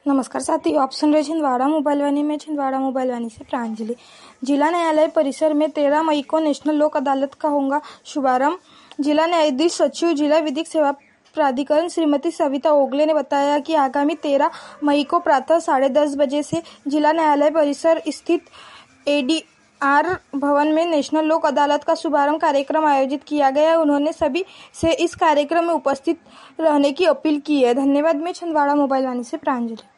नमस्कार साथियों, आप सुन रहे छिंदवाड़ा मोबाइल वाणी में। छिंदवाड़ा मोबाइल वाणी से प्रांजलि। जिला न्यायालय परिसर में 13 मई को नेशनल लोक अदालत का होगा शुभारंभ। जिला न्यायाधीश सचिव जिला विधिक सेवा प्राधिकरण श्रीमती सविता ओगले ने बताया कि आगामी 13 मई को प्रातः 10:30 बजे से जिला न्यायालय परिसर स्थित ADR भवन में नेशनल लोक अदालत का शुभारंभ कार्यक्रम आयोजित किया गया। उन्होंने सभी से इस कार्यक्रम में उपस्थित रहने की अपील की है। धन्यवाद। मैं छिंदवाड़ा मोबाइल वाणी से प्रांजलि।